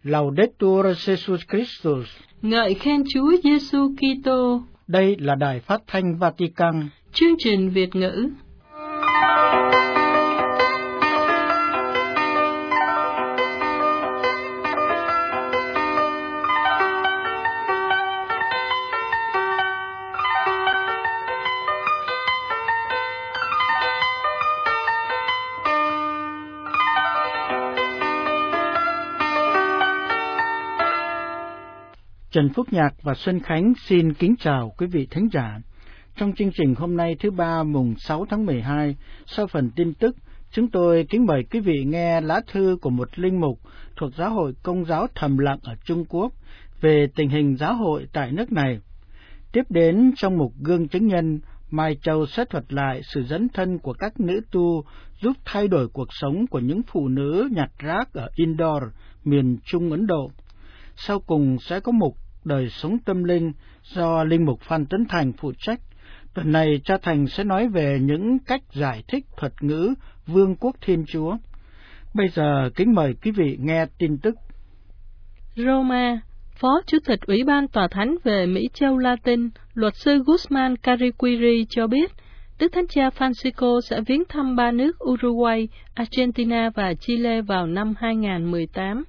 Laudetur Jesus Christus. Ngợi khen Chúa Giêsu Kitô. Đây là Đài Phát thanh Vatican. Chương trình Việt ngữ. Trần Phúc Nhạc và Xuân Khánh xin kính chào quý vị thính giả. Trong chương trình hôm nay thứ Ba mùng 6 tháng 12, sau phần tin tức, chúng tôi kính mời quý vị nghe lá thư của một linh mục thuộc Giáo hội Công giáo Thầm Lặng ở Trung Quốc về tình hình giáo hội tại nước này. Tiếp đến trong mục Gương Chứng Nhân, Mai Châu sẽ thuật lại sự dấn thân của các nữ tu giúp thay đổi cuộc sống của những phụ nữ nhặt rác ở Indore, miền Trung Ấn Độ. Sau cùng sẽ có mục Đời sống tâm linh do linh mục Phan Tấn Thành phụ trách. Tuần này cha Thành sẽ nói về những cách giải thích thuật ngữ Vương quốc Thiên Chúa. Bây giờ kính mời quý vị nghe tin tức. Roma, Phó Chủ tịch Ủy ban Tòa Thánh về Mỹ Châu Latin, luật sư Guzman Cariquiri cho biết, Đức Thánh Cha Francisco sẽ viếng thăm ba nước Uruguay, Argentina và Chile vào năm 2018.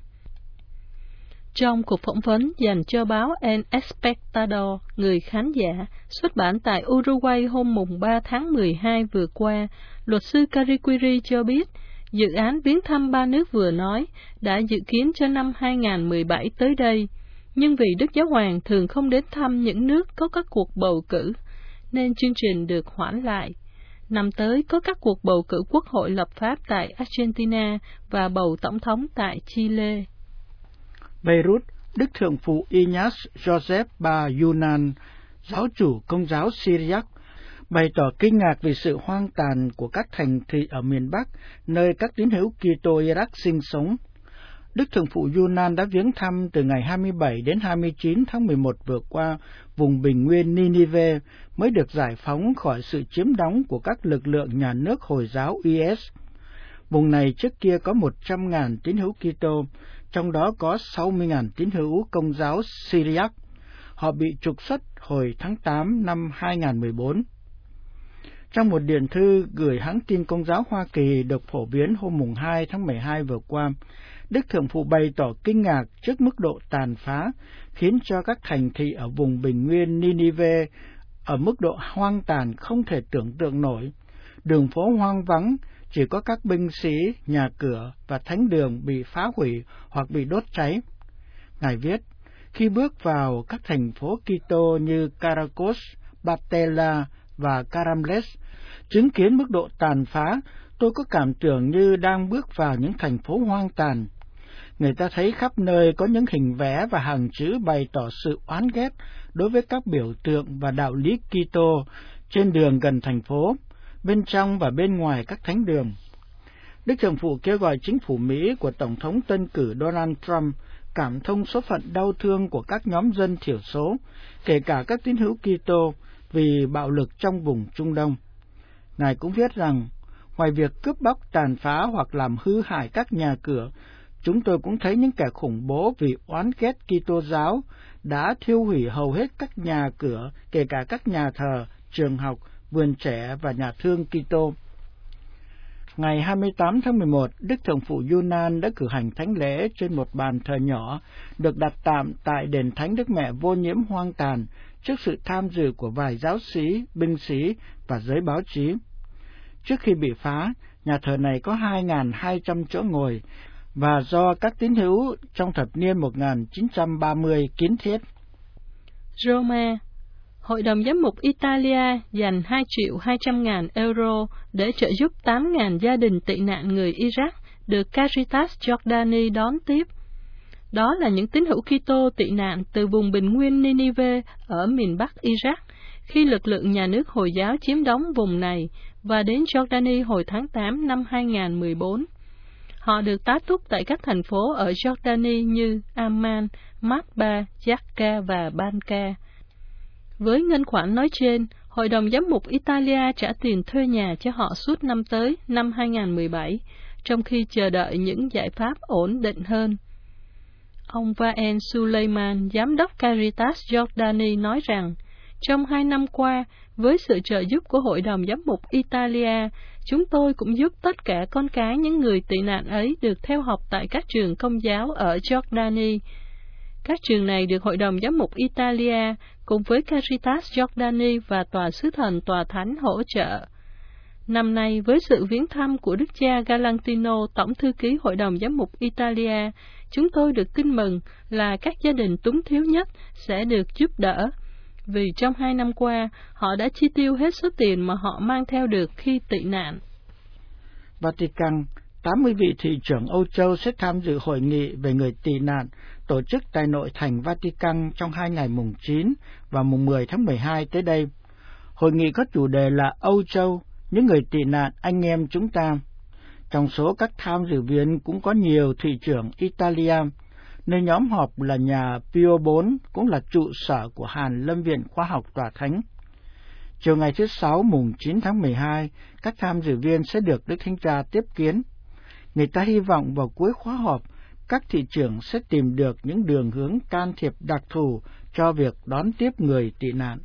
Trong cuộc phỏng vấn dành cho báo El Espectador, người khán giả, xuất bản tại Uruguay hôm mùng 3 tháng 12 vừa qua, luật sư Cariquiri cho biết, dự án viếng thăm ba nước vừa nói đã dự kiến cho năm 2017 tới đây, nhưng vì Đức Giáo Hoàng thường không đến thăm những nước có các cuộc bầu cử, nên chương trình được hoãn lại. Năm tới có các cuộc bầu cử quốc hội lập pháp tại Argentina và bầu tổng thống tại Chile. Beirut, Đức Thượng phụ Ignaz Joseph Ba Yunan, giáo chủ Công giáo Syriac, bày tỏ kinh ngạc vì sự hoang tàn của các thành thị ở miền Bắc, nơi các tín hữu Kitô Iraq sinh sống. Đức Thượng phụ Yunan đã viếng thăm từ ngày 27 đến 29 tháng 11 vừa qua vùng bình nguyên Ninive mới được giải phóng khỏi sự chiếm đóng của các lực lượng nhà nước Hồi giáo IS. Vùng này trước kia có 100.000 tín hữu Kitô, trong đó có 60.000 tín hữu Công giáo Syriac. Họ bị trục xuất hồi tháng 8 năm 2014. Trong một điện thư gửi hãng tin Công giáo Hoa Kỳ được phổ biến hôm mùng 2 tháng 12 vừa qua, Đức Thượng phụ bày tỏ kinh ngạc trước mức độ tàn phá, khiến cho các thành thị ở vùng bình nguyên Ninive ở mức độ hoang tàn không thể tưởng tượng nổi. Đường phố hoang vắng, chỉ có các binh sĩ, nhà cửa và thánh đường bị phá hủy hoặc bị đốt cháy. Ngài viết, khi bước vào các thành phố Kitô như Caracas, Batella và Carambles, chứng kiến mức độ tàn phá, tôi có cảm tưởng như đang bước vào những thành phố hoang tàn. Người ta thấy khắp nơi có những hình vẽ và hàng chữ bày tỏ sự oán ghét đối với các biểu tượng và đạo lý Kitô trên đường gần thành phố, bên trong và bên ngoài các thánh đường. Đức Thượng phụ kêu gọi chính phủ Mỹ của Tổng thống tân cử Donald Trump cảm thông số phận đau thương của các nhóm dân thiểu số, kể cả các tín hữu Kitô, vì bạo lực trong vùng Trung Đông. Ngài cũng viết rằng, ngoài việc cướp bóc tàn phá hoặc làm hư hại các nhà cửa, chúng tôi cũng thấy những kẻ khủng bố vì oán ghét Kitô giáo đã thiêu hủy hầu hết các nhà cửa, kể cả các nhà thờ, trường học, vườn trẻ và nhà thương Kitô. Ngày 28 tháng 11, Đức Thượng phụ Yunan đã cử hành thánh lễ trên một bàn thờ nhỏ được đặt tạm tại đền Thánh Đức Mẹ Vô Nhiễm hoang tàn trước sự tham dự của vài giáo sĩ, binh sĩ và giới báo chí. Trước khi bị phá, nhà thờ này có 2.200 chỗ ngồi và do các tín hữu trong thập niên 1930 kiến thiết. Roma, Hội đồng Giám mục Italia dành 2.200.000 euro để trợ giúp 8.000 gia đình tị nạn người Iraq được Caritas Jordani đón tiếp. Đó là những tín hữu Kitô tị nạn từ vùng bình nguyên Ninive ở miền Bắc Iraq, khi lực lượng nhà nước Hồi giáo chiếm đóng vùng này và đến Jordani hồi tháng 8 năm 2014. Họ được tá túc tại các thành phố ở Jordani như Amman, Matba, Jaffa và Banka. Với ngân khoản nói trên, Hội đồng Giám mục Italia trả tiền thuê nhà cho họ suốt năm tới, năm 2017, trong khi chờ đợi những giải pháp ổn định hơn. Ông Vaen Suleiman, Giám đốc Caritas Jordani nói rằng, trong 2 năm qua, với sự trợ giúp của Hội đồng Giám mục Italia, chúng tôi cũng giúp tất cả con cái những người tị nạn ấy được theo học tại các trường công giáo ở Jordani. Các trường này được Hội đồng Giám mục Italia cùng với Caritas Jordani và Tòa Sứ Thần Tòa Thánh hỗ trợ. Năm nay, với sự viếng thăm của Đức cha Galantino, Tổng thư ký Hội đồng Giám mục Italia, chúng tôi được tin mừng là các gia đình túng thiếu nhất sẽ được giúp đỡ, vì trong 2 năm qua, họ đã chi tiêu hết số tiền mà họ mang theo được khi tị nạn. Vatican, 80 vị thị trưởng Âu Châu sẽ tham dự hội nghị về người tị nạn tổ chức tại nội thành Vatican trong 2 ngày mùng 9 và mùng 10 tháng 12 tới đây. Hội nghị có chủ đề là Âu Châu, những người tị nạn anh em chúng ta. Trong số các tham dự viên cũng có nhiều thị trưởng Italia, nơi nhóm họp là nhà Pio IV, cũng là trụ sở của Hàn Lâm Viện Khoa học Tòa Thánh. Chiều ngày thứ Sáu mùng 9 tháng 12, các tham dự viên sẽ được Đức Thánh Cha tiếp kiến. Người ta hy vọng vào cuối khóa họp, các thị trưởng sẽ tìm được những đường hướng can thiệp đặc thù cho việc đón tiếp người tị nạn.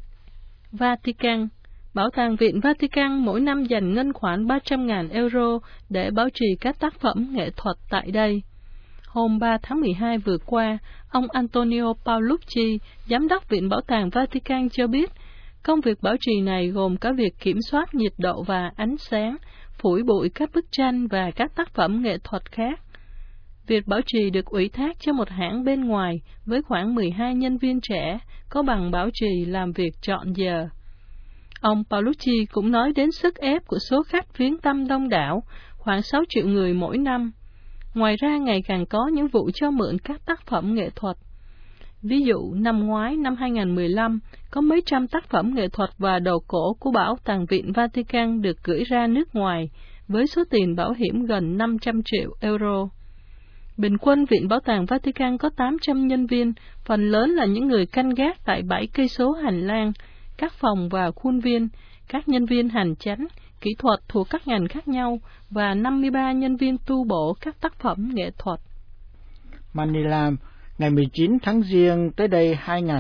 Vatican, Bảo tàng Viện Vatican mỗi năm dành ngân khoản 300.000 euro để bảo trì các tác phẩm nghệ thuật tại đây. Hôm 3 tháng 12 vừa qua, ông Antonio Paolucci, Giám đốc Viện Bảo tàng Vatican cho biết, công việc bảo trì này gồm cả việc kiểm soát nhiệt độ và ánh sáng, phủi bụi các bức tranh và các tác phẩm nghệ thuật khác. Việc bảo trì được ủy thác cho một hãng bên ngoài với khoảng 12 nhân viên trẻ, có bằng bảo trì làm việc trọn giờ. Ông Paolucci cũng nói đến sức ép của số khách viếng thăm đông đảo, khoảng 6 triệu người mỗi năm. Ngoài ra, ngày càng có những vụ cho mượn các tác phẩm nghệ thuật. Ví dụ, năm ngoái, năm 2015, có mấy trăm tác phẩm nghệ thuật và đồ cổ của Bảo tàng Viện Vatican được gửi ra nước ngoài, với số tiền bảo hiểm gần 500 triệu euro. Bình quân, Viện Bảo tàng Vatican có 800 nhân viên, phần lớn là những người canh gác tại 7 cây số hành lang, các phòng và khuôn viên, các nhân viên hành chánh, kỹ thuật thuộc các ngành khác nhau và 53 nhân viên tu bổ các tác phẩm nghệ thuật. Manila, ngày 19 tháng Giêng tới đây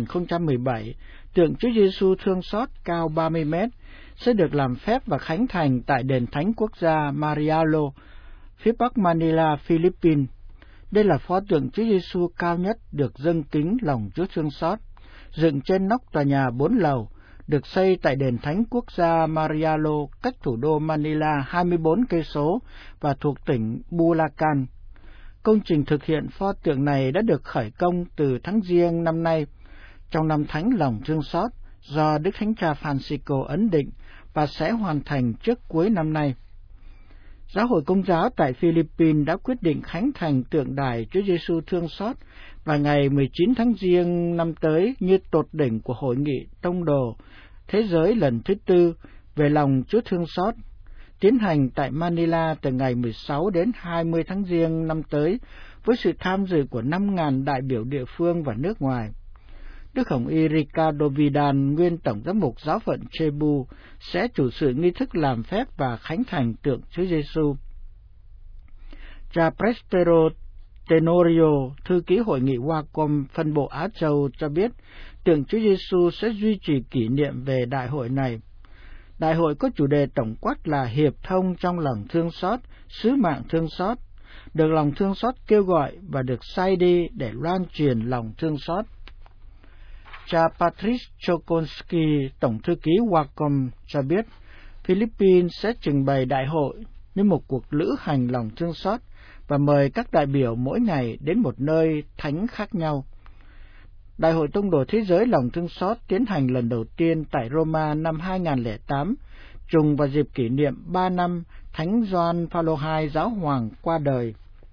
2017, tượng Chúa Giêsu thương xót cao 30 mét sẽ được làm phép và khánh thành tại đền thánh quốc gia Marialo, phía bắc Manila, Philippines. Đây là pho tượng Chúa Giêsu cao nhất được dâng kính lòng Chúa thương xót, dựng trên nóc tòa nhà 4 lầu, được xây tại đền thánh quốc gia Marialo, cách thủ đô Manila 24 cây số và thuộc tỉnh Bulacan. Công trình thực hiện pho tượng này đã được khởi công từ tháng Giêng năm nay, trong năm Thánh Lòng Thương Xót do Đức Thánh Cha Francisco ấn định và sẽ hoàn thành trước cuối năm nay. Giáo hội Công giáo tại Philippines đã quyết định khánh thành tượng đài Chúa Giêsu thương xót vào ngày 19 tháng Giêng năm tới như tột đỉnh của Hội nghị Tông đồ Thế giới lần thứ 4 về lòng Chúa thương xót, tiến hành tại Manila từ ngày 16 đến 20 tháng Giêng năm tới với sự tham dự của 5.000 đại biểu địa phương và nước ngoài. Đức Hồng Y Ricardo Vidal, nguyên Tổng giám mục giáo phận Cebu, sẽ chủ sự nghi thức làm phép và khánh thành tượng Chúa Giêsu. Cha Prestero Tenorio, thư ký hội nghị Wacom phân bộ Á Châu cho biết, tượng Chúa Giêsu sẽ duy trì kỷ niệm về đại hội này. Đại hội có chủ đề tổng quát là hiệp thông trong lòng thương xót, sứ mạng thương xót, được lòng thương xót kêu gọi và được sai đi để loan truyền lòng thương xót. Cha Patrice Chokonski, tổng thư ký Wacom cho biết, Philippines sẽ trình bày đại hội như một cuộc lữ hành lòng thương xót và mời các đại biểu mỗi ngày đến một nơi thánh khác nhau. Đại hội Tông đồ Thế giới lòng thương xót tiến hành lần đầu tiên tại Roma năm 2008, trùng vào dịp kỷ niệm 3 năm Thánh Gioan Phaolô II giáo hoàng qua đời.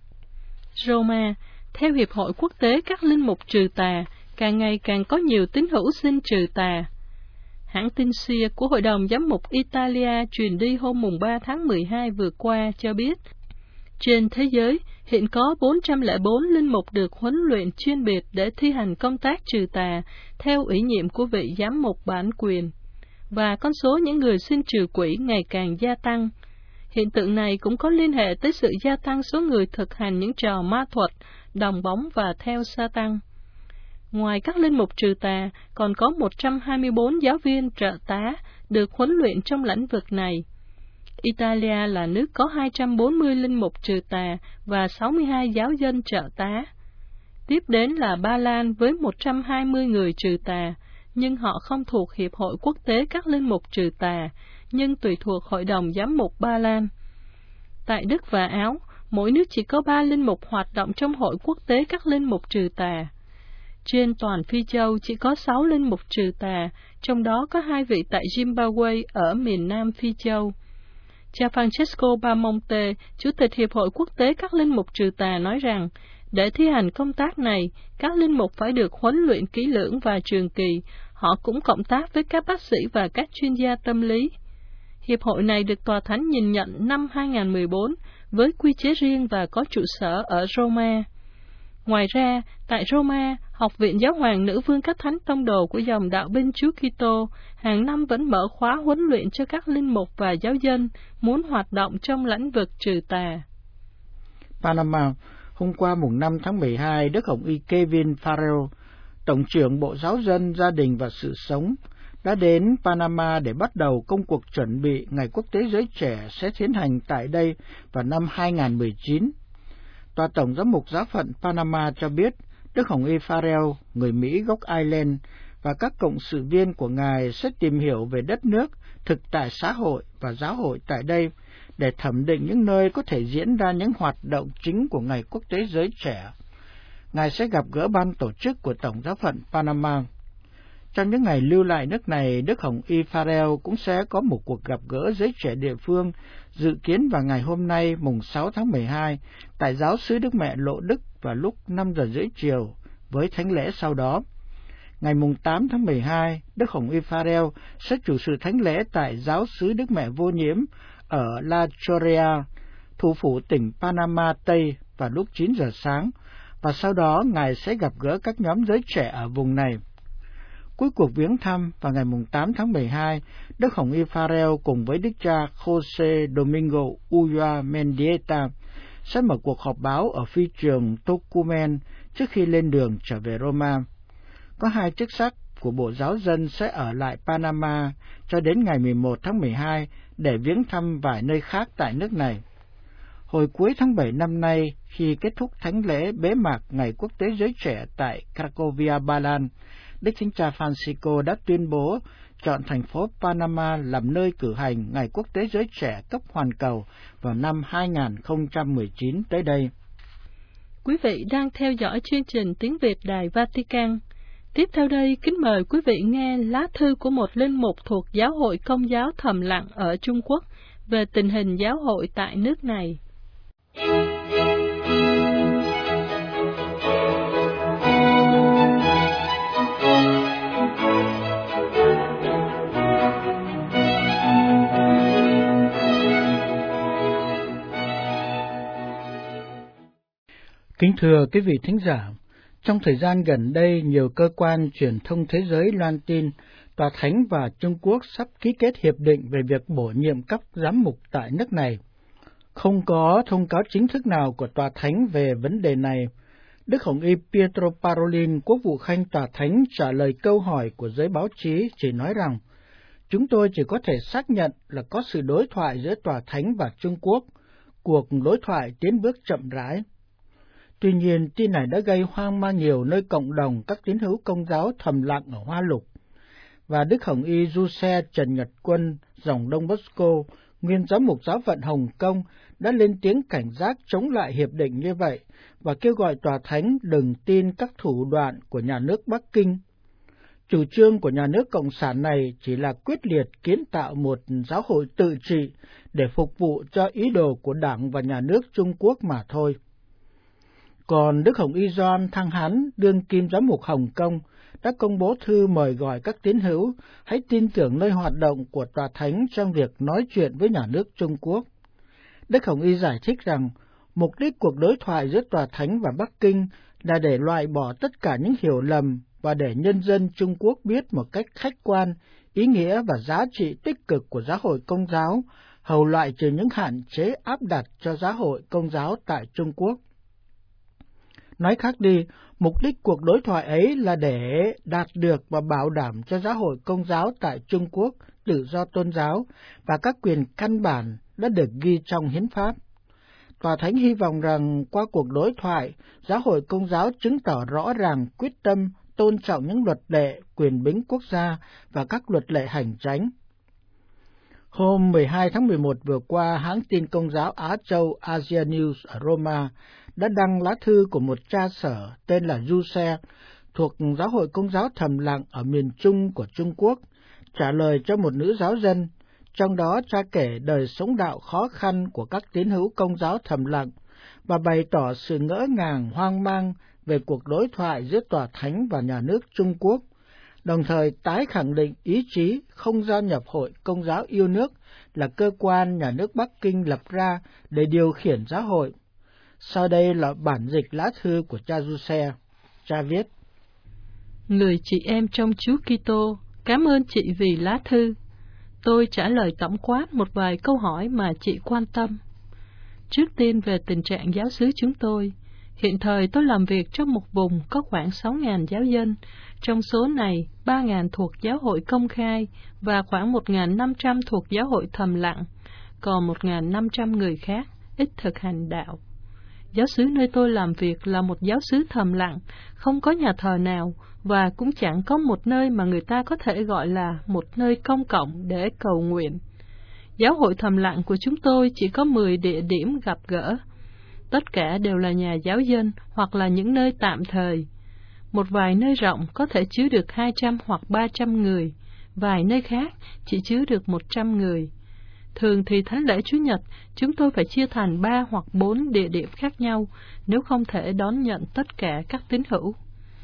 Roma, theo Hiệp hội Quốc tế các linh mục trừ tà, càng ngày càng có nhiều tín hữu xin trừ tà. Hãng tin SIA của Hội đồng Giám mục Italia truyền đi hôm mùng 3 tháng 12 vừa qua cho biết, trên thế giới hiện có 404 linh mục được huấn luyện chuyên biệt để thi hành công tác trừ tà theo ủy nhiệm của vị giám mục bản quyền, và con số những người xin trừ quỷ ngày càng gia tăng. Hiện tượng này cũng có liên hệ tới sự gia tăng số người thực hành những trò ma thuật đồng bóng và theo Sa-tăng. Ngoài các linh mục trừ tà, còn có 124 giáo viên trợ tá được huấn luyện trong lĩnh vực này. Italia là nước có 240 linh mục trừ tà và 62 giáo dân trợ tá. Tiếp đến là Ba Lan với 120 người trừ tà, nhưng họ không thuộc Hiệp hội Quốc tế các linh mục trừ tà, nhưng tùy thuộc Hội đồng Giám mục Ba Lan. Tại Đức và Áo, mỗi nước chỉ có 3 linh mục hoạt động trong Hội Quốc tế các linh mục trừ tà. Trên toàn Phi Châu chỉ có 6 linh mục trừ tà, trong đó có 2 vị tại Zimbabwe ở miền Nam Phi Châu. Cha Francesco Bamonte, Chủ tịch Hiệp hội Quốc tế các linh mục trừ tà nói rằng, để thi hành công tác này, các linh mục phải được huấn luyện kỹ lưỡng và trường kỳ, họ cũng cộng tác với các bác sĩ và các chuyên gia tâm lý. Hiệp hội này được Tòa Thánh nhìn nhận năm 2014 với quy chế riêng và có trụ sở ở Roma. Ngoài ra, tại Roma, Học viện Giáo hoàng Nữ vương các Thánh Tông đồ của dòng đạo bên Chúa Kitô hàng năm vẫn mở khóa huấn luyện cho các linh mục và giáo dân muốn hoạt động trong lĩnh vực trừ tà. Panama, hôm qua mùng 5 tháng 12, Đức Hồng y Kevin Farrell, Tổng trưởng Bộ Giáo dân, Gia đình và Sự sống, đã đến Panama để bắt đầu công cuộc chuẩn bị Ngày Quốc tế Giới Trẻ sẽ tiến hành tại đây vào năm 2019. Tòa Tổng giám mục Giáo phận Panama cho biết, Đức Hồng y Farrell, người Mỹ gốc Ireland, và các cộng sự viên của Ngài sẽ tìm hiểu về đất nước, thực tại xã hội và giáo hội tại đây, để thẩm định những nơi có thể diễn ra những hoạt động chính của Ngày Quốc tế Giới Trẻ. Ngài sẽ gặp gỡ ban tổ chức của Tổng giáo phận Panama. Trong những ngày lưu lại nước này, Đức Hồng y Farrell cũng sẽ có một cuộc gặp gỡ giới trẻ địa phương dự kiến vào ngày hôm nay mùng 6 tháng 12 tại Giáo xứ Đức Mẹ Lộ Đức vào lúc 5 giờ rưỡi chiều với thánh lễ sau đó. Ngày mùng 8 tháng 12, Đức Hồng y Farrell sẽ chủ sự thánh lễ tại Giáo xứ Đức Mẹ Vô Nhiễm ở La Chorea, thủ phủ tỉnh Panama Tây vào lúc 9 giờ sáng, và sau đó Ngài sẽ gặp gỡ các nhóm giới trẻ ở vùng này. Cuối cuộc viếng thăm vào ngày 8 tháng 12, Đức Hồng y Farrell cùng với Đức cha Jose Domingo Ulloa Mendieta sẽ mở cuộc họp báo ở phi trường Tocumen trước khi lên đường trở về Roma. Có 2 chức sắc của Bộ Giáo dân sẽ ở lại Panama cho đến ngày 11 tháng 12 để viếng thăm vài nơi khác tại nước này. Hồi cuối tháng 7 năm nay, khi kết thúc thánh lễ bế mạc Ngày Quốc tế Giới Trẻ tại Cracovia, Ba Lan, Đức Thánh cha Francisco đã tuyên bố chọn thành phố Panama làm nơi cử hành Ngày Quốc tế Giới Trẻ cấp hoàn cầu vào năm 2019 tới đây. Quý vị đang theo dõi chương trình Tiếng Việt Đài Vatican. Tiếp theo đây, kính mời quý vị nghe lá thư của một linh mục thuộc Giáo hội Công giáo thầm lặng ở Trung Quốc về tình hình giáo hội tại nước này. Kính thưa quý vị thính giả, trong thời gian gần đây, nhiều cơ quan truyền thông thế giới loan tin Tòa Thánh và Trung Quốc sắp ký kết hiệp định về việc bổ nhiệm các giám mục tại nước này. Không có thông cáo chính thức nào của Tòa Thánh về vấn đề này. Đức Hồng y Pietro Parolin, Quốc vụ Khanh Tòa Thánh, trả lời câu hỏi của giới báo chí chỉ nói rằng, chúng tôi chỉ có thể xác nhận là có sự đối thoại giữa Tòa Thánh và Trung Quốc, cuộc đối thoại tiến bước chậm rãi. Tuy nhiên, tin này đã gây hoang mang nhiều nơi cộng đồng các tín hữu Công giáo thầm lặng ở Hoa Lục. Và Đức Hồng y Giuse Trần Nhật Quân, dòng Đông Bosco, nguyên giám mục Giáo phận Hồng Kông, đã lên tiếng cảnh giác chống lại hiệp định như vậy và kêu gọi Tòa Thánh đừng tin các thủ đoạn của nhà nước Bắc Kinh. Chủ trương của nhà nước Cộng sản này chỉ là quyết liệt kiến tạo một giáo hội tự trị để phục vụ cho ý đồ của Đảng và nhà nước Trung Quốc mà thôi. Còn Đức Hồng y Gioan Thăng Hán, đương kim giám mục Hồng Kông, đã công bố thư mời gọi các tín hữu hãy tin tưởng nơi hoạt động của Tòa Thánh trong việc nói chuyện với nhà nước Trung Quốc. Đức Hồng y giải thích rằng, mục đích cuộc đối thoại giữa Tòa Thánh và Bắc Kinh là để loại bỏ tất cả những hiểu lầm và để nhân dân Trung Quốc biết một cách khách quan ý nghĩa và giá trị tích cực của giáo hội Công giáo, hầu loại trừ những hạn chế áp đặt cho giáo hội Công giáo tại Trung Quốc. Nói khác đi, mục đích cuộc đối thoại ấy là để đạt được và bảo đảm cho giáo hội Công giáo tại Trung Quốc tự do tôn giáo và các quyền căn bản đã được ghi trong hiến pháp. Tòa Thánh hy vọng rằng qua cuộc đối thoại, giáo hội Công giáo chứng tỏ rõ ràng quyết tâm tôn trọng những luật lệ, quyền bính quốc gia và các luật lệ hành chánh. Hôm 12 tháng 11 vừa qua, hãng tin Công giáo Á Châu Asia News ở Roma đã đăng lá thư của một cha sở tên là Giuse thuộc giáo hội Công giáo Thầm Lặng ở miền Trung của Trung Quốc, trả lời cho một nữ giáo dân. Trong đó cha kể đời sống đạo khó khăn của các tín hữu Công giáo Thầm Lặng và bày tỏ sự ngỡ ngàng hoang mang về cuộc đối thoại giữa Tòa Thánh và nhà nước Trung Quốc, đồng thời tái khẳng định ý chí không gia nhập Hội Công giáo yêu nước là cơ quan nhà nước Bắc Kinh lập ra để điều khiển giáo hội. Sau đây là bản dịch lá thư của cha Giuse. Cha viết: Người chị em trong Chúa Kitô, cảm ơn chị vì lá thư. Tôi trả lời tổng quát một vài câu hỏi mà chị quan tâm. Trước tiên về tình trạng giáo xứ chúng tôi. Hiện thời tôi làm việc trong một vùng có khoảng 6.000 giáo dân, trong số này 3.000 thuộc giáo hội công khai và khoảng 1.500 thuộc giáo hội thầm lặng, còn 1.500 người khác ít thực hành đạo. Giáo xứ nơi tôi làm việc là một giáo xứ thầm lặng, không có nhà thờ nào và cũng chẳng có một nơi mà người ta có thể gọi là một nơi công cộng để cầu nguyện. Giáo hội thầm lặng của chúng tôi chỉ có 10 địa điểm gặp gỡ. Tất cả đều là nhà giáo dân hoặc là những nơi tạm thời. Một vài nơi rộng có thể chứa được 200 hoặc 300 người, vài nơi khác chỉ chứa được 100 người. Thường thì thánh lễ Chủ nhật, chúng tôi phải chia thành 3 hoặc 4 địa điểm khác nhau, nếu không thể đón nhận tất cả các tín hữu.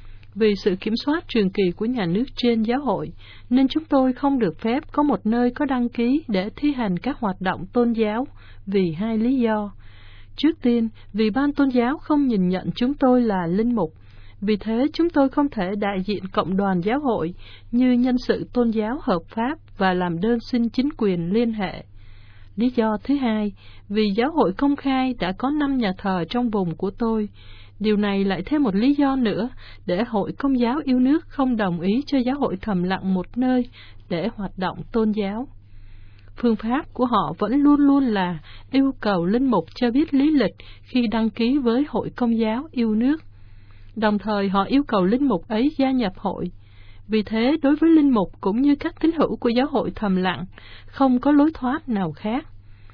Vì sự kiểm soát trường kỳ của nhà nước trên giáo hội, nên chúng tôi không được phép có một nơi có đăng ký để thi hành các hoạt động tôn giáo, vì hai lý do. Trước tiên, vì ban tôn giáo không nhìn nhận chúng tôi là linh mục, vì thế chúng tôi không thể đại diện cộng đoàn giáo hội như nhân sự tôn giáo hợp pháp và làm đơn xin chính quyền liên hệ. Lý do thứ hai, vì giáo hội công khai đã có 5 nhà thờ trong vùng của tôi. Điều này lại thêm một lý do nữa để hội Công giáo yêu nước không đồng ý cho giáo hội thầm lặng một nơi để hoạt động tôn giáo. Phương pháp của họ vẫn luôn luôn là yêu cầu linh mục cho biết lý lịch khi đăng ký với hội Công giáo yêu nước. Đồng thời họ yêu cầu linh mục ấy gia nhập hội. Vì thế, đối với linh mục cũng như các tín hữu của giáo hội thầm lặng, không có lối thoát nào khác.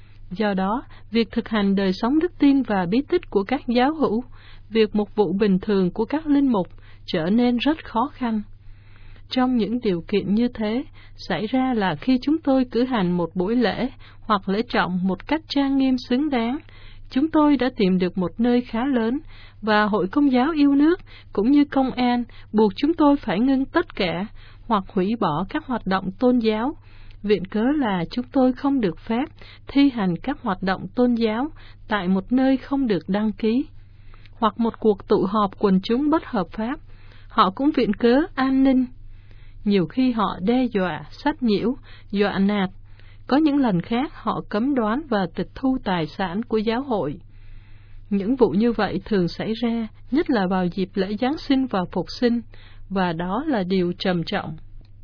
Do đó, việc thực hành đời sống đức tin và bí tích của các giáo hữu, việc mục vụ bình thường của các linh mục trở nên rất khó khăn. Trong những điều kiện như thế, xảy ra là khi chúng tôi cử hành một buổi lễ hoặc lễ trọng một cách trang nghiêm xứng đáng, chúng tôi đã tìm được một nơi khá lớn, và Hội Công giáo yêu nước cũng như công an buộc chúng tôi phải ngưng tất cả hoặc hủy bỏ các hoạt động tôn giáo. Viện cớ là chúng tôi không được phép thi hành các hoạt động tôn giáo tại một nơi không được đăng ký, hoặc một cuộc tụ họp quần chúng bất hợp pháp. Họ cũng viện cớ an ninh. Nhiều khi họ đe dọa, sách nhiễu, dọa nạt. Có những lần khác họ cấm đoán và tịch thu tài sản của giáo hội. Những vụ như vậy thường xảy ra, nhất là vào dịp lễ Giáng sinh và Phục sinh, và đó là điều trầm trọng.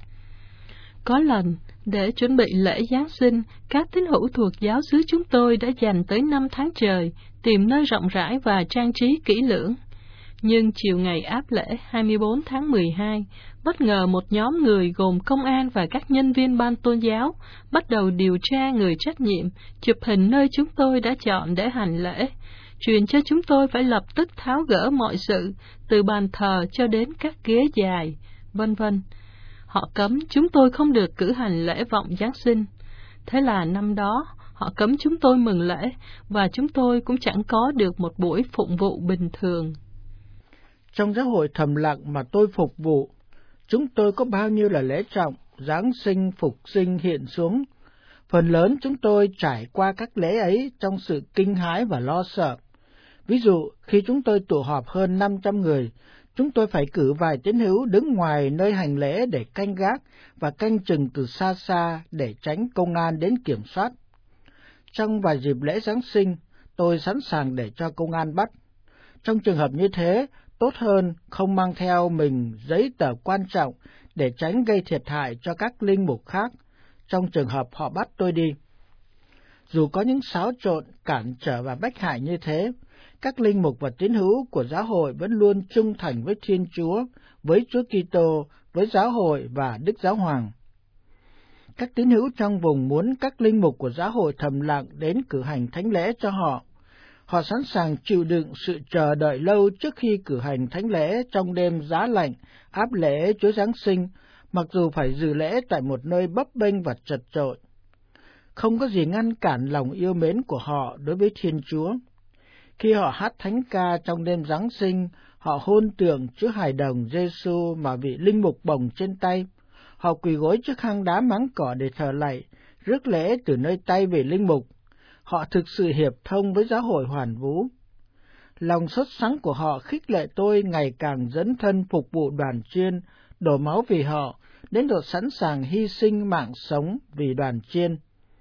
Có lần, để chuẩn bị lễ Giáng sinh, các tín hữu thuộc giáo xứ chúng tôi đã dành tới 5 tháng trời, tìm nơi rộng rãi và trang trí kỹ lưỡng. Nhưng chiều ngày áp lễ 24 tháng 12, bất ngờ một nhóm người gồm công an và các nhân viên ban tôn giáo bắt đầu điều tra người trách nhiệm, chụp hình nơi chúng tôi đã chọn để hành lễ, truyền cho chúng tôi phải lập tức tháo gỡ mọi sự, từ bàn thờ cho đến các ghế dài, vân vân. Họ cấm chúng tôi không được cử hành lễ vọng Giáng sinh. Thế là năm đó, họ cấm chúng tôi mừng lễ, và chúng tôi cũng chẳng có được một buổi phụng vụ bình thường. Trong giáo hội thầm lặng mà tôi phục vụ, chúng tôi có bao nhiêu là lễ trọng, Giáng sinh, Phục sinh hiện xuống. Phần lớn chúng tôi trải qua các lễ ấy trong sự kinh hãi và lo sợ. Ví dụ, khi chúng tôi tụ họp hơn 500 người, chúng tôi phải cử vài tín hữu đứng ngoài nơi hành lễ để canh gác và canh chừng từ xa xa để tránh công an đến kiểm soát. Trong vài dịp lễ Giáng sinh, tôi sẵn sàng để cho công an bắt. Trong trường hợp như thế, tốt hơn không mang theo mình giấy tờ quan trọng để tránh gây thiệt hại cho các linh mục khác, trong trường hợp họ bắt tôi đi. Dù có những xáo trộn, cản trở và bách hại như thế, các linh mục và tín hữu của giáo hội vẫn luôn trung thành với Thiên Chúa, với Chúa Kitô, với giáo hội và Đức Giáo Hoàng. Các tín hữu trong vùng muốn các linh mục của giáo hội thầm lặng đến cử hành thánh lễ cho họ. Họ sẵn sàng chịu đựng sự chờ đợi lâu trước khi cử hành thánh lễ trong đêm giá lạnh, áp lễ Chúa Giáng sinh, mặc dù phải dự lễ tại một nơi bấp bênh và chật chội. Không có gì ngăn cản lòng yêu mến của họ đối với Thiên Chúa. Khi họ hát thánh ca trong đêm Giáng sinh, họ hôn tượng Chúa Hài Đồng Giêsu mà vị linh mục bồng trên tay. Họ quỳ gối trước hang đá máng cỏ để thờ lạy, rước lễ từ nơi tay vị linh mục. Họ thực sự hiệp thông với giáo hội Hoàn Vũ. Lòng sốt sắng của họ khích lệ tôi ngày càng dấn thân phục vụ đoàn chiên, đổ máu vì họ, đến độ sẵn sàng hy sinh mạng sống vì đoàn chiên.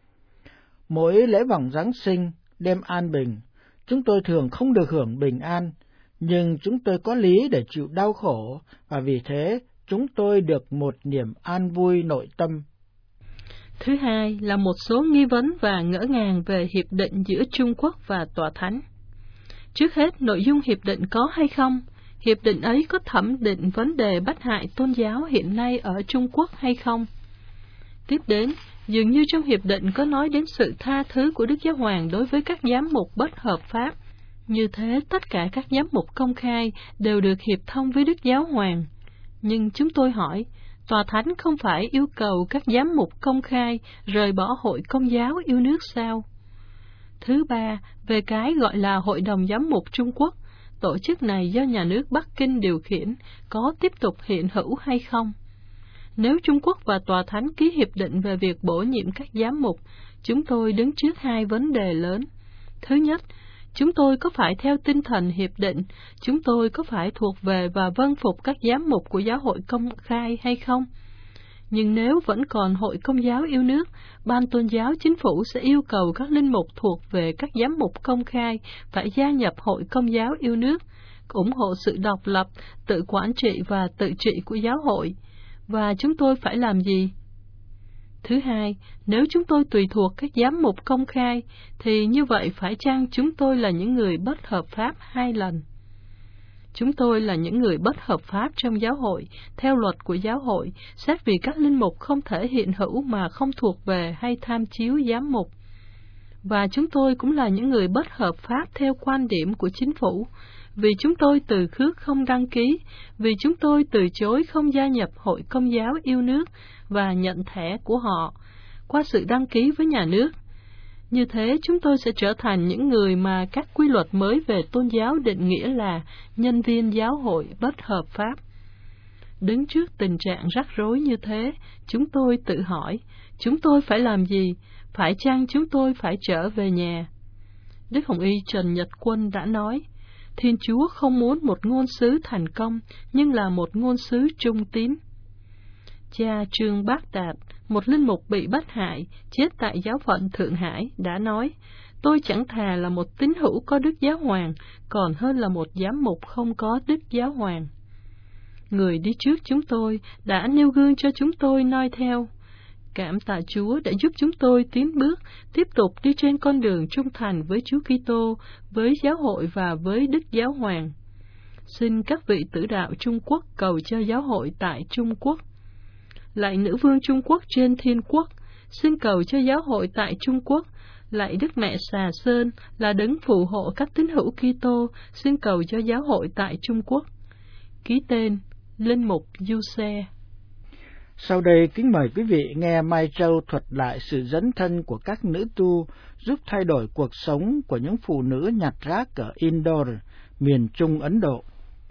Mỗi lễ vọng Giáng sinh, đêm an bình, chúng tôi thường không được hưởng bình an, nhưng chúng tôi có lý để chịu đau khổ, và vì thế chúng tôi được một niềm an vui nội tâm. Thứ hai là một số nghi vấn và ngỡ ngàng về hiệp định giữa Trung Quốc và Tòa Thánh. Trước hết, nội dung hiệp định có hay không? Hiệp định ấy có thẩm định vấn đề bách hại tôn giáo hiện nay ở Trung Quốc hay không? Tiếp đến, dường như trong hiệp định có nói đến sự tha thứ của Đức Giáo Hoàng đối với các giám mục bất hợp pháp. Như thế, tất cả các giám mục công khai đều được hiệp thông với Đức Giáo Hoàng. Nhưng chúng tôi hỏi, Tòa Thánh không phải yêu cầu các giám mục công khai rời bỏ Hội Công giáo yêu nước sao? Thứ ba, về cái gọi là Hội đồng Giám mục Trung Quốc, tổ chức này do nhà nước Bắc Kinh điều khiển, có tiếp tục hiện hữu hay không? Nếu Trung Quốc và Tòa Thánh ký hiệp định về việc bổ nhiệm các giám mục, chúng tôi đứng trước hai vấn đề lớn. Thứ nhất, chúng tôi có phải theo tinh thần hiệp định, chúng tôi có phải thuộc về và vâng phục các giám mục của giáo hội công khai hay không? Nhưng nếu vẫn còn Hội Công giáo yêu nước, Ban Tôn giáo Chính phủ sẽ yêu cầu các linh mục thuộc về các giám mục công khai phải gia nhập Hội Công giáo yêu nước, ủng hộ sự độc lập, tự quản trị và tự trị của giáo hội. Và chúng tôi phải làm gì? Thứ hai, nếu chúng tôi tùy thuộc các giám mục công khai, thì như vậy phải chăng chúng tôi là những người bất hợp pháp hai lần? Chúng tôi là những người bất hợp pháp trong giáo hội, theo luật của giáo hội, xét vì các linh mục không thể hiện hữu mà không thuộc về hay tham chiếu giám mục. Và chúng tôi cũng là những người bất hợp pháp theo quan điểm của chính phủ, vì chúng tôi từ khước không đăng ký, vì chúng tôi từ chối không gia nhập Hội Công giáo yêu nước và nhận thẻ của họ qua sự đăng ký với nhà nước. Như thế, chúng tôi sẽ trở thành những người mà các quy luật mới về tôn giáo định nghĩa là nhân viên giáo hội bất hợp pháp. Đứng trước tình trạng rắc rối như thế, chúng tôi tự hỏi, chúng tôi phải làm gì? Phải chăng chúng tôi phải trở về nhà? Đức Hồng Y Trần Nhật Quân đã nói, Thiên Chúa không muốn một ngôn sứ thành công, nhưng là một ngôn sứ trung tín. Cha Trương Bác Đạt, một linh mục bị bắt hại, chết tại giáo phận Thượng Hải, đã nói, tôi chẳng thà là một tín hữu có Đức Giáo Hoàng, còn hơn là một giám mục không có Đức Giáo Hoàng. Người đi trước chúng tôi đã nêu gương cho chúng tôi noi theo. Cảm tạ Chúa đã giúp chúng tôi tiến bước, tiếp tục đi trên con đường trung thành với Chúa Kitô, với giáo hội và với Đức Giáo Hoàng. Xin các vị tử đạo Trung Quốc cầu cho giáo hội tại Trung Quốc. Lạy Nữ Vương Trung Quốc trên thiên quốc, xin cầu cho giáo hội tại Trung Quốc. Lạy Đức Mẹ Xà Sơn là đấng phù hộ các tín hữu Kitô, xin cầu cho giáo hội tại Trung Quốc. Ký tên Linh mục Du Xe. Sau đây kính mời quý vị nghe Mai Châu thuật lại sự dấn thân của các nữ tu giúp thay đổi cuộc sống của những phụ nữ nhặt rác ở Indore, miền Trung Ấn Độ.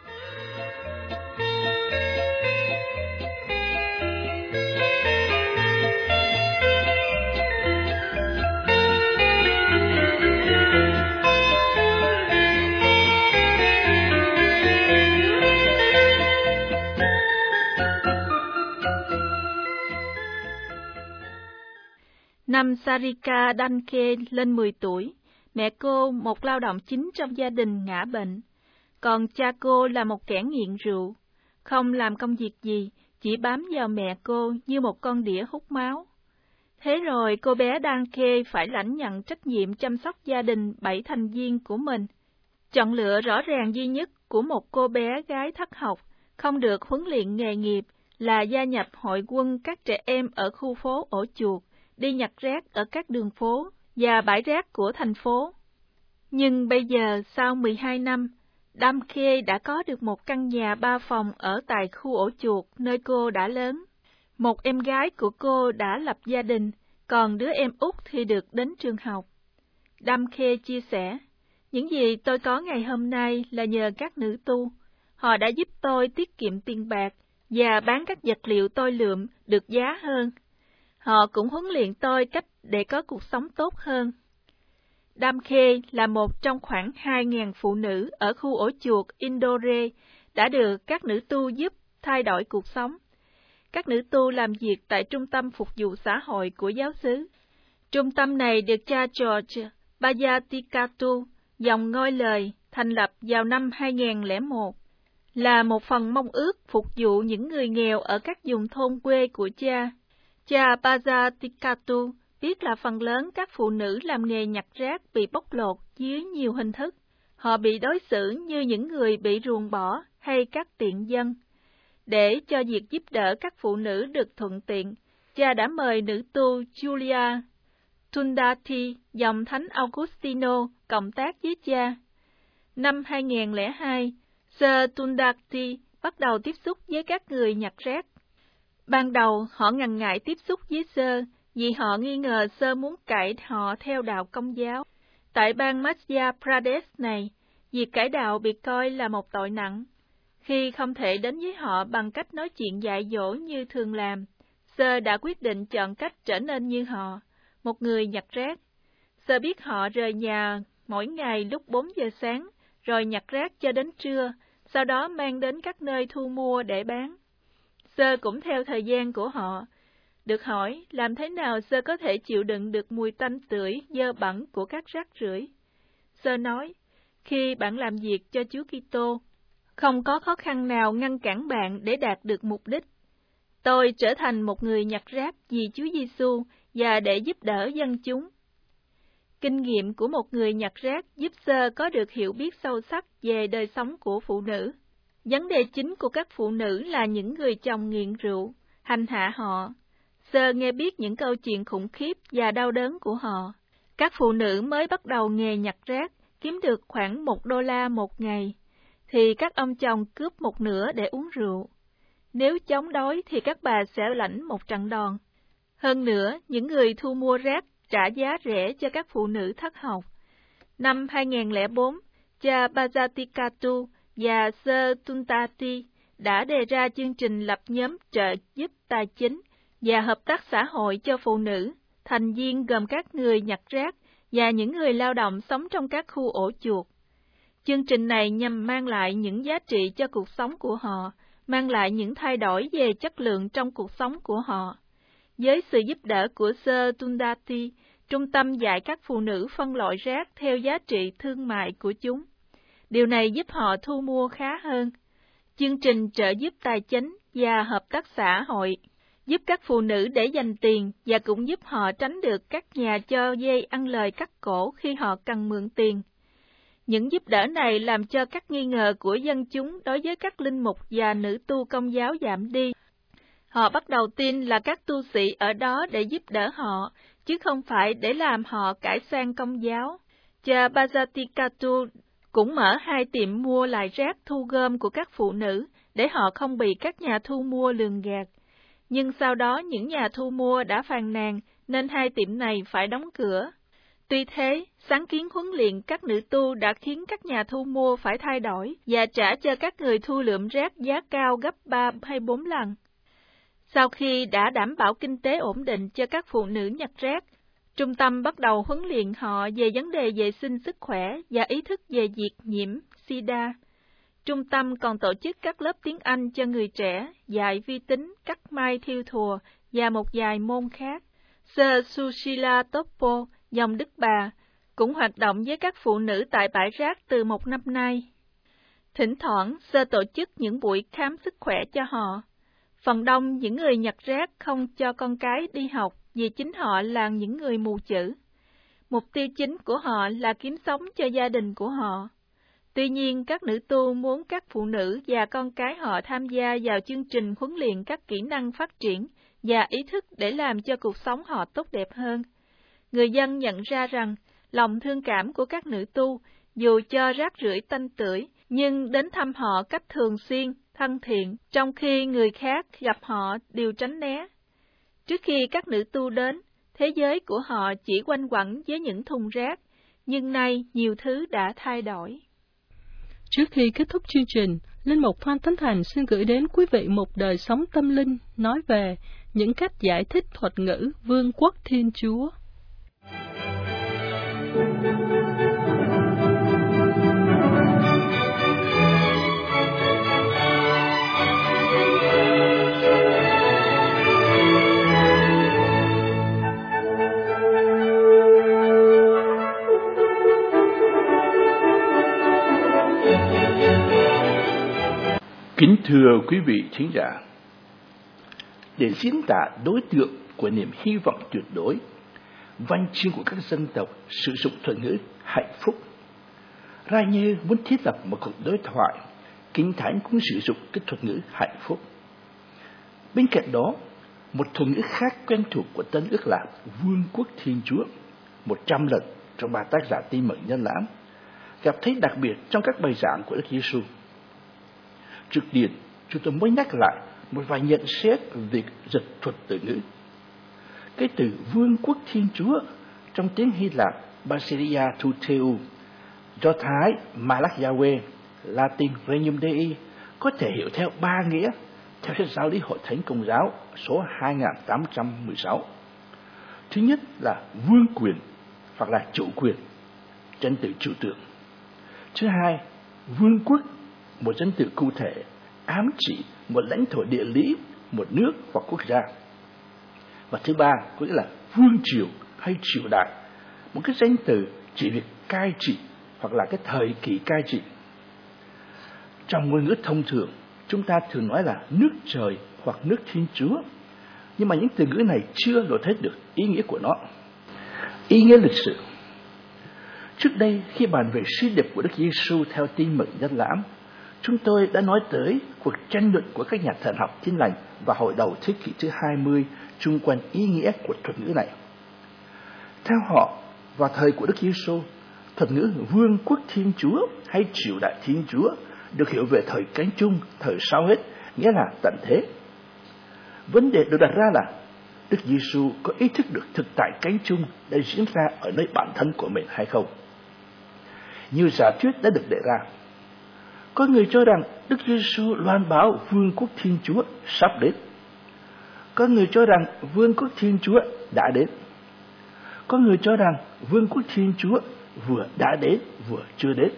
Năm Sarika Danke lên 10 tuổi, mẹ cô, một lao động chính trong gia đình, ngã bệnh. còn cha cô là một kẻ nghiện rượu, không làm công việc gì, chỉ bám vào mẹ cô như một con đĩa hút máu. Thế rồi cô bé Danke phải lãnh nhận trách nhiệm chăm sóc gia đình 7 thành viên của mình. Chọn lựa rõ ràng duy nhất của một cô bé gái thất học, không được huấn luyện nghề nghiệp, là gia nhập hội quân các trẻ em ở khu phố ổ chuột, đi nhặt rác ở các đường phố và bãi rác của thành phố. Nhưng bây giờ, sau 12 năm, Damke đã có được một căn nhà 3 phòng ở tại khu ổ chuột nơi cô đã lớn. Một em gái của cô đã lập gia đình, còn đứa em út thì được đến trường học. Damke chia sẻ, những gì tôi có ngày hôm nay là nhờ các nữ tu. Họ đã giúp tôi tiết kiệm tiền bạc và bán các vật liệu tôi lượm được giá hơn. Họ cũng huấn luyện tôi cách để có cuộc sống tốt hơn. Damke là một trong khoảng 2.000 phụ nữ ở khu ổ chuột Indore đã được các nữ tu giúp thay đổi cuộc sống. Các nữ tu làm việc tại Trung tâm Phục vụ Xã hội của giáo xứ. Trung tâm này được cha George Bajatikatu dòng ngôi lời thành lập vào năm 2001, là một phần mong ước phục vụ những người nghèo ở các vùng thôn quê của cha. Cha Bajatikatu biết là phần lớn các phụ nữ làm nghề nhặt rác bị bóc lột dưới nhiều hình thức. Họ bị đối xử như những người bị ruồng bỏ hay các tiện dân. Để cho việc giúp đỡ các phụ nữ được thuận tiện, cha đã mời nữ tu Giulia Tundati dòng Thánh Augustino cộng tác với cha. Năm 2002, Sir Tundati bắt đầu tiếp xúc với các người nhặt rác. Ban đầu họ ngần ngại tiếp xúc với Sir vì họ nghi ngờ Sir muốn cải họ theo đạo Công giáo. Tại bang Madhya Pradesh này, việc cải đạo bị coi là một tội nặng. Khi không thể đến với họ bằng cách nói chuyện dạy dỗ như thường làm, Sir đã quyết định chọn cách trở nên như họ, một người nhặt rác. Sir biết họ rời nhà mỗi ngày lúc 4 giờ sáng, rồi nhặt rác cho đến trưa, sau đó mang đến các nơi thu mua để bán. Sir cũng theo thời gian của họ. Được hỏi, làm thế nào Sir có thể chịu đựng được mùi tanh tưởi, dơ bẩn của các rác rưởi? Sir nói, khi bạn làm việc cho Chúa Kitô, không có khó khăn nào ngăn cản bạn để đạt được mục đích. Tôi trở thành một người nhặt rác vì Chúa Giêsu và để giúp đỡ dân chúng. Kinh nghiệm của một người nhặt rác giúp Sir có được hiểu biết sâu sắc về đời sống của phụ nữ. Vấn đề chính của các phụ nữ là những người chồng nghiện rượu, hành hạ họ. Sir nghe biết những câu chuyện khủng khiếp và đau đớn của họ. Các phụ nữ mới bắt đầu nghề nhặt rác kiếm được khoảng $1 một ngày, thì các ông chồng cướp một nửa để uống rượu. Nếu chống đối thì các bà sẽ lãnh một trận đòn. Hơn nữa, những người thu mua rác trả giá rẻ cho các phụ nữ thất học. Năm 2004, cha Bajatikatu và Sir Tundati đã đề ra chương trình lập nhóm trợ giúp tài chính và hợp tác xã hội cho phụ nữ, thành viên gồm các người nhặt rác và những người lao động sống trong các khu ổ chuột. Chương trình này nhằm mang lại những giá trị cho cuộc sống của họ, mang lại những thay đổi về chất lượng trong cuộc sống của họ. Với sự giúp đỡ của Sir Tundati, trung tâm dạy các phụ nữ phân loại rác theo giá trị thương mại của chúng. Điều này giúp họ thu mua khá hơn. Chương trình trợ giúp tài chính và hợp tác xã hội giúp các phụ nữ để dành tiền và cũng giúp họ tránh được các nhà cho dây ăn lời cắt cổ khi họ cần mượn tiền. Những giúp đỡ này làm cho các nghi ngờ của dân chúng đối với các linh mục và nữ tu Công giáo giảm đi. Họ bắt đầu tin là các tu sĩ ở đó để giúp đỡ họ, chứ không phải để làm họ cải sang Công giáo. Cha Bajatikatu cũng mở 2 tiệm mua lại rác thu gom của các phụ nữ để họ không bị các nhà thu mua lường gạt. Nhưng sau đó những nhà thu mua đã phàn nàn nên 2 tiệm này phải đóng cửa. Tuy thế, sáng kiến huấn luyện các nữ tu đã khiến các nhà thu mua phải thay đổi và trả cho các người thu lượm rác giá cao gấp 3 hay 4 lần. Sau khi đã đảm bảo kinh tế ổn định cho các phụ nữ nhặt rác, trung tâm bắt đầu huấn luyện họ về vấn đề vệ sinh sức khỏe và ý thức về việc nhiễm SIDA. Trung tâm còn tổ chức các lớp tiếng Anh cho người trẻ, dạy vi tính, cắt may thiêu thùa và một vài môn khác. Sir Sushila Topo, dòng Đức Bà, cũng hoạt động với các phụ nữ tại bãi rác từ 1 năm nay. Thỉnh thoảng sơ tổ chức những buổi khám sức khỏe cho họ. Phần đông những người nhặt rác không cho con cái đi học vì chính họ là những người mù chữ. Mục tiêu chính của họ là kiếm sống cho gia đình của họ. Tuy nhiên, các nữ tu muốn các phụ nữ và con cái họ tham gia vào chương trình huấn luyện các kỹ năng phát triển và ý thức để làm cho cuộc sống họ tốt đẹp hơn. Người dân nhận ra rằng lòng thương cảm của các nữ tu, dù cho rác rưởi tanh tưởi, nhưng đến thăm họ cách thường xuyên, thân thiện, trong khi người khác gặp họ đều tránh né. Trước khi các nữ tu đến, thế giới của họ chỉ quanh quẩn với những thùng rác, nhưng nay nhiều thứ đã thay đổi. Trước khi kết thúc chương trình, Linh mục Phan Tấn Thành xin gửi đến quý vị một đời sống tâm linh nói về những cách giải thích thuật ngữ Vương quốc Thiên Chúa. Kính thưa quý vị thính giả, để diễn tả đối tượng của niềm hy vọng tuyệt đối, văn chương của các dân tộc sử dụng thuật ngữ hạnh phúc. Ra như muốn thiết lập một cuộc đối thoại, Kinh Thánh cũng sử dụng cái thuật ngữ hạnh phúc. Bên cạnh đó, một thuật ngữ khác quen thuộc của Tân Ước là Vương quốc Thiên Chúa, 100 lần trong 3 tác giả Tin Mừng Nhân Lãm, gặp thấy đặc biệt trong các bài giảng của Đức Giêsu. Trước tiên, chúng tôi muốn nhắc lại một vài nhận xét về việc dịch thuật từ ngữ. Cái từ Vương quốc Thiên Chúa trong tiếng Hy Lạp Basileia tu Theou, Do Thái Malak Yahweh, Latin Regnum Dei có thể hiểu theo 3 nghĩa theo sách giáo lý Hội Thánh Công giáo số 2816. Thứ nhất là vương quyền hoặc là chủ quyền, danh từ trừu tượng. Thứ hai, vương quốc, một danh từ cụ thể ám chỉ một lãnh thổ địa lý, một nước hoặc quốc gia. Và thứ ba có nghĩa là vương triều hay triều đại, một cái danh từ chỉ việc cai trị hoặc là cái thời kỳ cai trị. Trong ngôn ngữ thông thường, chúng ta thường nói là nước trời hoặc nước Thiên Chúa, nhưng mà những từ ngữ này chưa lột hết được ý nghĩa của nó. Ý nghĩa lịch sử. Trước đây, khi bàn về sứ điệp của Đức Giêsu theo Tin Mừng Nhân Lãm, chúng tôi đã nói tới cuộc tranh luận của các nhà thần học Tin lành vào hồi đầu thế kỷ thứ 20 chung quanh ý nghĩa của thuật ngữ này. Theo họ, vào thời của Đức Giêsu, thuật ngữ Vương quốc Thiên Chúa hay triều đại Thiên Chúa được hiểu về thời cánh chung, thời sau hết, nghĩa là tận thế. Vấn đề được đặt ra là Đức Giêsu có ý thức được thực tại cánh chung đã diễn ra ở nơi bản thân của mình hay không? Nhiều giả thuyết đã được đề ra. Có người cho rằng Đức Giêsu loan báo Vương quốc Thiên Chúa sắp đến. Có người cho rằng Vương quốc Thiên Chúa đã đến. Có người cho rằng Vương quốc Thiên Chúa vừa đã đến vừa chưa đến.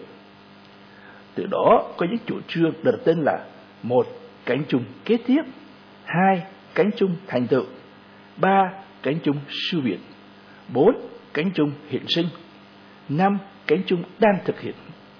Từ đó có những chủ trương được tên là: 1. Cánh chung kế tiếp, 2. Cánh chung thành tựu, 3. Cánh chung siêu việt, 4. Cánh chung hiện sinh, 5. Cánh chung đang thực hiện.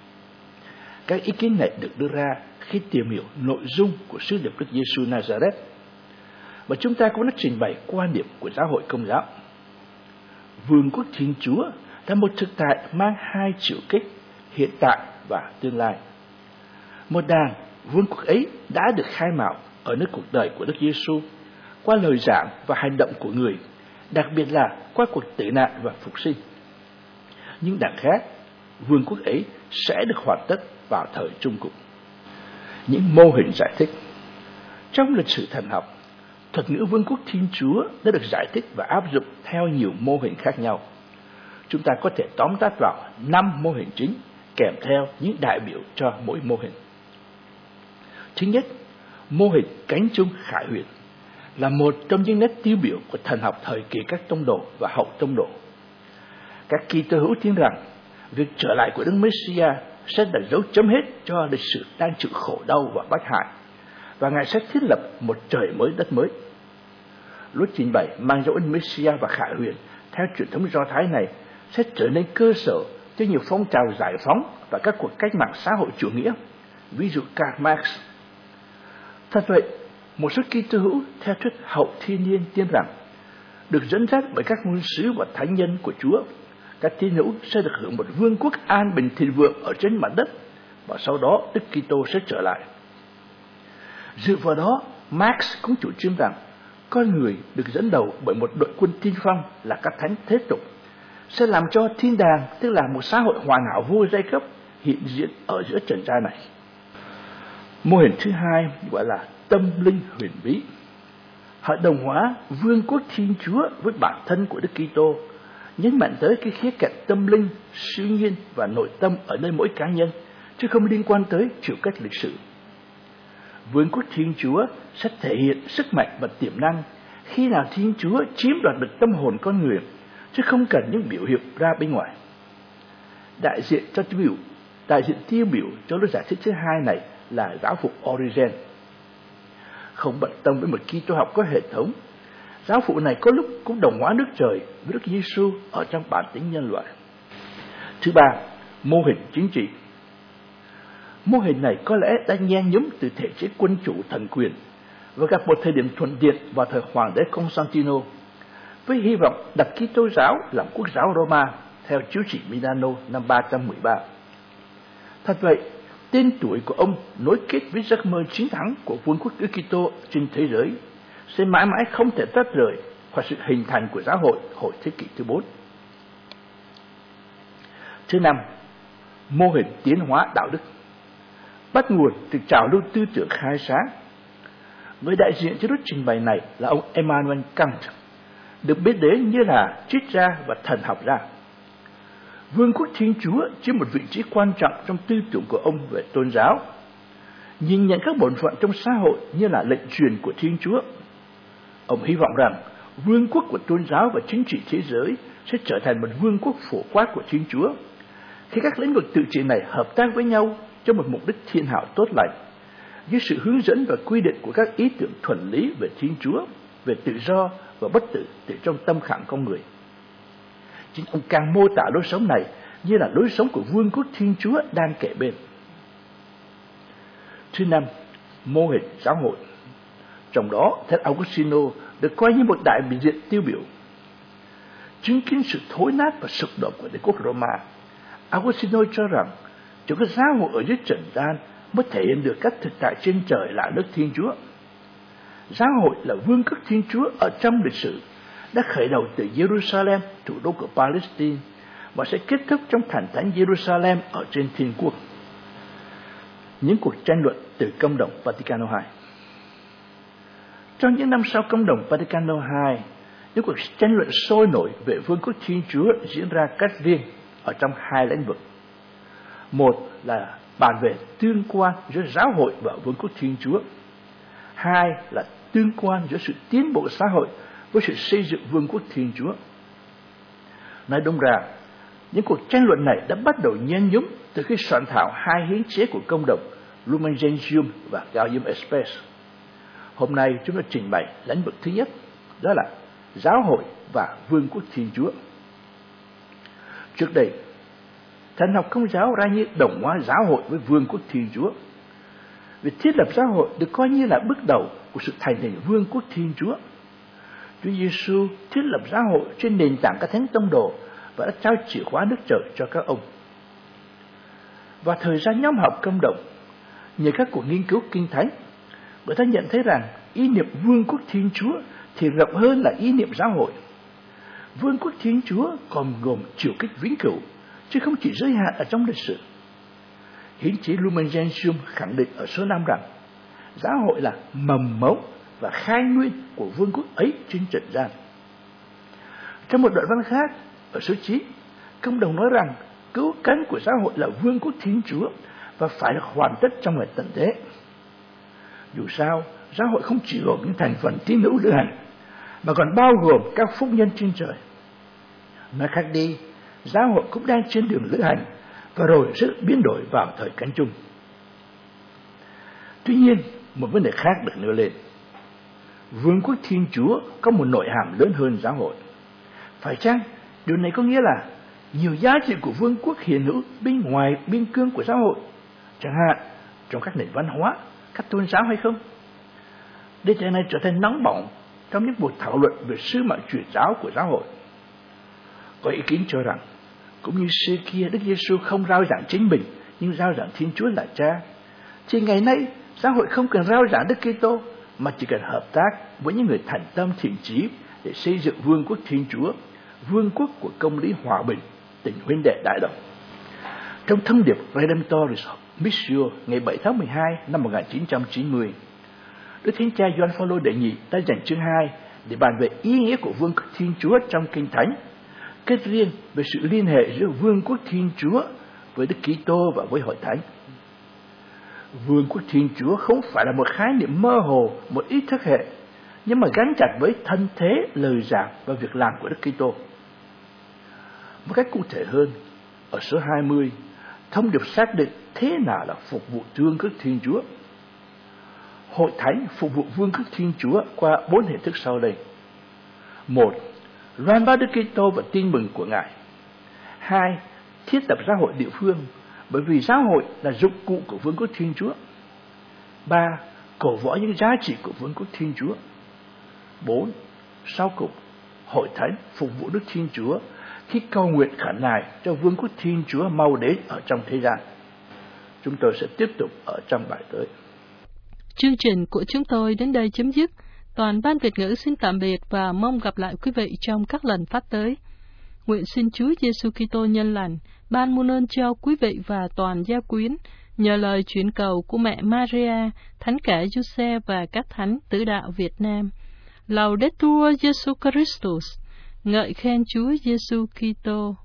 Các ý kiến này được đưa ra khi tìm hiểu nội dung của sứ điệp Đức Giêsu Nazareth, và chúng ta cũng đã trình bày quan điểm của giáo hội Công giáo. Vương quốc Thiên Chúa là một thực tại mang 2 chiều kích, hiện tại và tương lai. Một đàn vương quốc ấy đã được khai mào ở nơi cuộc đời của Đức Giêsu qua lời giảng và hành động của người, đặc biệt là qua cuộc tử nạn và phục sinh. Nhưng đằng khác, vương quốc ấy sẽ được hoàn tất vào thời trung cụ. Những mô hình giải thích. Trong lịch sử thần học, thuật ngữ Vương quốc Thiên Chúa đã được giải thích và áp dụng theo nhiều mô hình khác nhau. Chúng ta có thể tóm tắt vào 5 mô hình chính, kèm theo những đại biểu cho mỗi mô hình. Thứ nhất, mô hình cánh chung khải huyền là một trong những nét tiêu biểu của thần học thời kỳ các tông đồ và hậu tông đồ. Các Kitô hữu tin rằng việc trở lại của Đức Messia sẽ đặt dấu chấm hết cho lịch sử đang chịu khổ đau và bách hại, và Ngài sẽ thiết lập một trời mới đất mới. Lối trình bày mang dấu ấn Messia và khải huyền theo truyền thống Do Thái này sẽ trở nên cơ sở cho nhiều phong trào giải phóng và các cuộc cách mạng xã hội chủ nghĩa, ví dụ Karl Marx. Thật vậy, một số Kitô hữu theo thuyết hậu thiên nhiên tin rằng được dẫn dắt bởi các ngôn sứ và thánh nhân của Chúa, các tín hữu sẽ được hưởng một vương quốc an bình thịnh vượng ở trên mặt đất, và sau đó Đức Kitô sẽ trở lại. Dựa vào đó, Marx cũng chủ trương rằng con người được dẫn đầu bởi một đội quân tiên phong là các thánh thế tục sẽ làm cho thiên đàng, tức là một xã hội hoàn hảo vô giai cấp, hiện diện ở giữa trần gian này. Mô hình thứ hai gọi là tâm linh huyền bí. Họ đồng hóa vương quốc Thiên Chúa với bản thân của Đức Kitô, nhấn mạnh tới cái khía cạnh tâm linh, siêu nhiên và nội tâm ở nơi mỗi cá nhân, chứ không liên quan tới chiều cách lịch sử. Vương quốc Thiên Chúa sẽ thể hiện sức mạnh và tiềm năng khi nào Thiên Chúa chiếm đoạt được tâm hồn con người, chứ không cần những biểu hiện ra bên ngoài. Đại diện tiêu biểu cho lối giải thích thứ hai này là giáo phụ Origen. Không bận tâm với một Kitô học có hệ thống, giáo phụ này có lúc cũng đồng hóa nước trời với Đức Giêsu ở trong bản tính nhân loại. Thứ ba, mô hình chính trị. Mô hình này có lẽ đã nhen nhóm từ thể chế quân chủ thần quyền và gặp một thời điểm thuận tiện vào thời hoàng đế Constantino, với hy vọng đặt Kitô giáo làm quốc giáo Roma theo chiếu chỉ Milano năm 313. Thật vậy, tên tuổi của ông nối kết với giấc mơ chiến thắng của vương quốc Đức Kitô trên thế giới sẽ mãi mãi không thể tách rời khỏi sự hình thành của giáo hội hồi thế kỷ thứ 4. Thứ năm, mô hình tiến hóa đạo đức. Bắt nguồn từ trào lưu tư tưởng khai sáng. Người đại diện cho lúc trình bày này là ông Immanuel Kant, được biết đến như là triết gia và thần học gia. Vương quốc Thiên Chúa chiếm một vị trí quan trọng trong tư tưởng của ông về tôn giáo, nhìn nhận các bổn phận trong xã hội như là lệnh truyền của Thiên Chúa. Ông hy vọng rằng vương quốc của tôn giáo và chính trị thế giới sẽ trở thành một vương quốc phổ quát của Thiên Chúa, khi các lĩnh vực tự trị này hợp tác với nhau cho một mục đích thiên hảo tốt lành, dưới sự hướng dẫn và quy định của các ý tưởng thuần lý về Thiên Chúa, về tự do và bất tử từ trong tâm khảm con người. Chính ông càng mô tả lối sống này như là lối sống của vương quốc Thiên Chúa đang kề bên. Thứ năm, mô hình giáo hội. Trong đó, theo Augustino được coi như một đại diện tiêu biểu. Chứng kiến sự thối nát và sụp đổ của đế quốc Roma, Augustino cho rằng chỉ có giáo hội ở dưới trần gian mới thể hiện được các thực tại trên trời là nước Thiên Chúa. Giáo hội là vương quốc Thiên Chúa ở trong lịch sử, đã khởi đầu từ Jerusalem, thủ đô của Palestine, và sẽ kết thúc trong thành thánh Jerusalem ở trên thiên quốc. Những cuộc tranh luận từ Công đồng Vaticano II. Trong những năm sau Công đồng Vaticano II, những cuộc tranh luận sôi nổi về vương quốc Thiên Chúa diễn ra cách riêng ở trong hai lĩnh vực. Một là bàn về tương quan giữa giáo hội và vương quốc Thiên Chúa. Hai là tương quan giữa sự tiến bộ xã hội với sự xây dựng vương quốc Thiên Chúa. Nói đúng ra, những cuộc tranh luận này đã bắt đầu nhen nhóm từ khi soạn thảo hai hiến chế của Công đồng Lumen Gentium và Gaudium Spes. Hôm nay chúng ta trình bày lĩnh vực thứ nhất, đó là giáo hội và vương quốc Thiên Chúa. Trước đây, thần học Công giáo ra như đồng hóa giáo hội với vương quốc Thiên Chúa. Việc thiết lập giáo hội được coi như là bước đầu của sự thành hình vương quốc Thiên Chúa. Chúa Giêsu thiết lập giáo hội trên nền tảng các thánh tông đồ và đã trao chìa khóa nước trời cho các ông. Và thời gian nhóm học Công đồng, nhờ các cuộc nghiên cứu kinh thánh, người ta nhận thấy rằng ý niệm vương quốc Thiên Chúa thì rộng hơn là ý niệm giáo hội. Vương quốc Thiên Chúa còn gồm chiều kích vĩnh cửu, chứ không chỉ giới hạn ở trong lịch sử. Hiến chế Lumen Gentium khẳng định ở số 5 rằng giáo hội là mầm mống và khai nguyên của vương quốc ấy trên trần gian. Trong một đoạn văn khác, ở số 9, Công đồng nói rằng cứu cánh của giáo hội là vương quốc Thiên Chúa và phải được hoàn tất trong ngày tận thế. Dù sao, giáo hội không chỉ gồm những thành phần tín hữu lữ hành, mà còn bao gồm các phúc nhân trên trời. Nói khác đi, giáo hội cũng đang trên đường lữ hành và rồi sẽ biến đổi vào thời cánh chung. Tuy nhiên, một vấn đề khác được nêu lên. Vương quốc Thiên Chúa có một nội hàm lớn hơn giáo hội. Phải chăng điều này có nghĩa là nhiều giá trị của vương quốc hiện hữu bên ngoài biên cương của giáo hội, chẳng hạn trong các nền văn hóa, các tôn giáo hay không? Đề tài này trở thành nóng bỏng trong những cuộc thảo luận về sứ mạng truyền giáo của giáo hội. Có ý kiến cho rằng, cũng như xưa kia Đức Giêsu không rao giảng chính mình, nhưng rao giảng Thiên Chúa là Cha, thì ngày nay giáo hội không cần rao giảng Đức Kitô, mà chỉ cần hợp tác với những người thành tâm thiện chí để xây dựng vương quốc Thiên Chúa, vương quốc của công lý hòa bình, tình huynh đệ đại đồng. Trong thông điệp Redemptoris Missio ngày 7 tháng 12 năm 1990, Đức Thánh Cha Gioan Phaolô đệ nhị đã dành chương 2 để bàn về ý nghĩa của vương quốc Thiên Chúa trong Kinh Thánh, kết riêng về sự liên hệ giữa vương quốc Thiên Chúa với Đức Kitô và với Hội Thánh. Vương quốc Thiên Chúa không phải là một khái niệm mơ hồ, một ý thức hệ, nhưng mà gắn chặt với thân thế, lời giảng và việc làm của Đức Kitô. Một cách cụ thể hơn, ở số 20, thông điệp xác định thế nào là phục vụ vương quốc Thiên Chúa. Hội Thánh phục vụ vương quốc Thiên Chúa qua 4 hình thức sau đây. 1. Loan báo Đức Kitô và tin mừng của Ngài. 2. Thiết lập giáo hội địa phương, bởi vì giáo hội là dụng cụ của vương quốc Thiên Chúa. 3. Cổ võ những giá trị của vương quốc Thiên Chúa. 4. Sau cùng, Hội Thánh phục vụ Đức Thiên Chúa khi cầu nguyện khẩn nài cho vương quốc Thiên Chúa mau đến ở trong thế gian. Chúng tôi sẽ tiếp tục ở trong bài tới. Chương trình của chúng tôi đến đây chấm dứt. Toàn ban Việt ngữ xin tạm biệt và mong gặp lại quý vị trong các lần phát tới. Nguyện xin Chúa Giêsu Kitô nhân lành ban muôn ơn cho quý vị và toàn gia quyến, nhờ lời chuyển cầu của mẹ Maria, Thánh cả Giuse và các thánh tử đạo Việt Nam. Laudetur Jesu Christus, ngợi khen Chúa Giêsu Kitô.